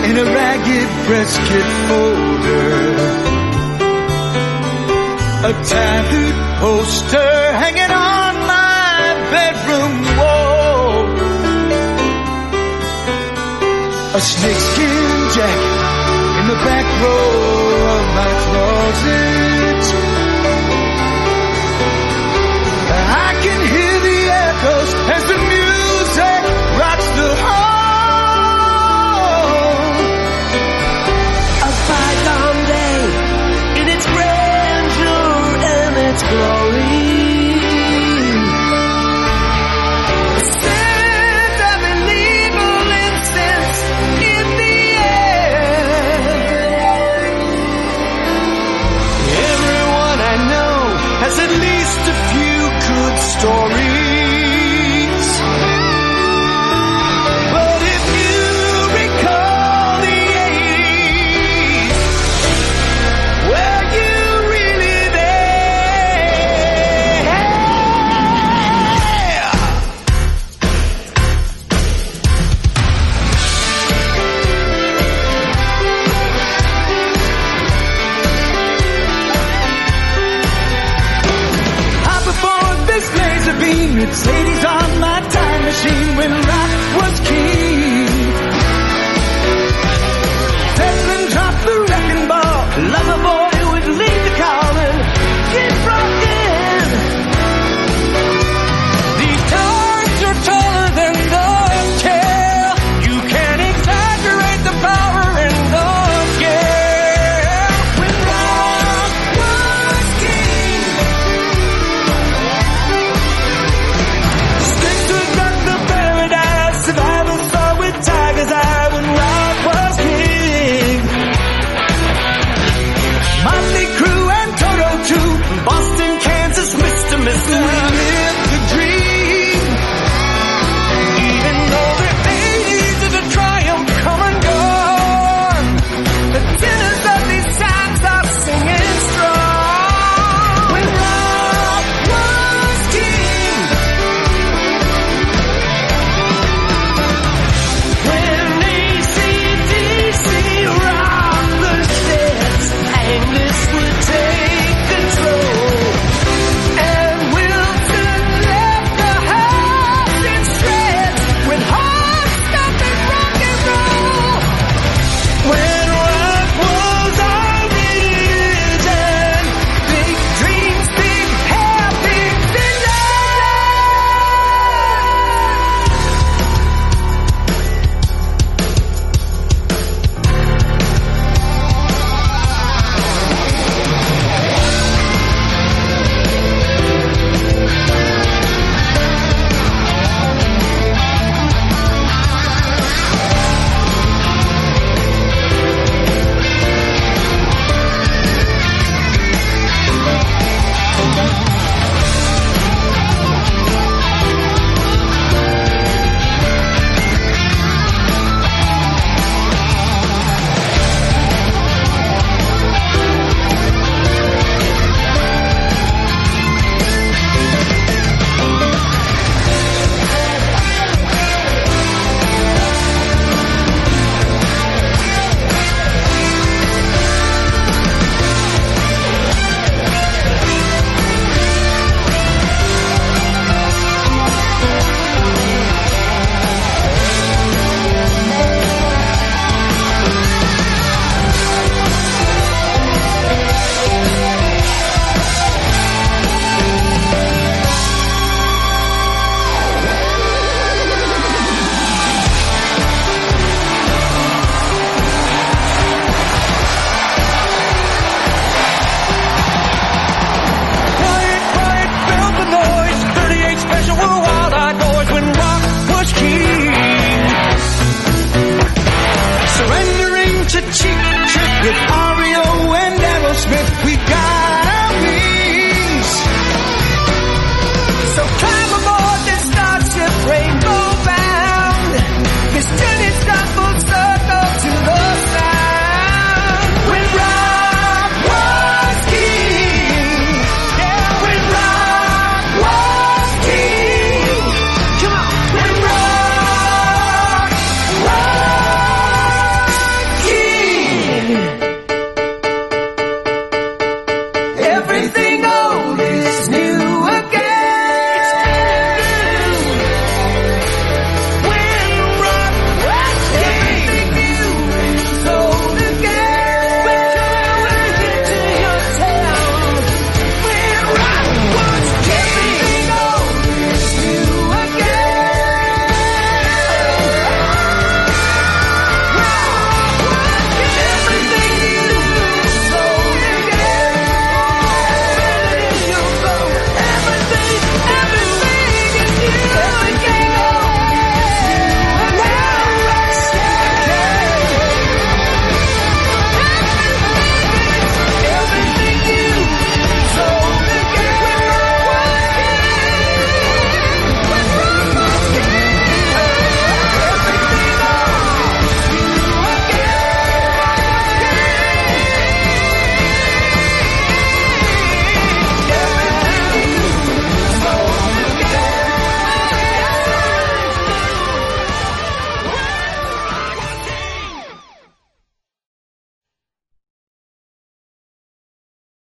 in a ragged press kit folder. A tattooed poster hanging on my bedroom wall. A snakeskin jacket in the back row of my closet. I can hear the echoes as the music rocks the hall. A bygone day in its grandeur and its glory. The scent of illegal incense in the air. Everyone I know has at least a few good stories. But if you recall the 80s, were you really there? I performed this laser beam, it's 80s on my time machine when rock was king. Zeppelin dropped the wrecking ball, lover boy would lead the call and get rockin'. These times are taller than the tail. You can't exaggerate the power in the scale. When rock was king, stick to got the paradise. Survival saw with tiger's eye when rock was king. Motley Crue and Toto too. Boston, Kansas, Mr. We lived the dream. Even though the 80s is a triumph come and gone, the tenors of these songs are singing strong. When rock was king, when AC/DC rocked the sheds, Angus would take control, and Wilson left the house in shreds with heart-stopping rock and roll. When rock was our religion, big dreams, big happy to Cheap Trick with REO and Aerosmith.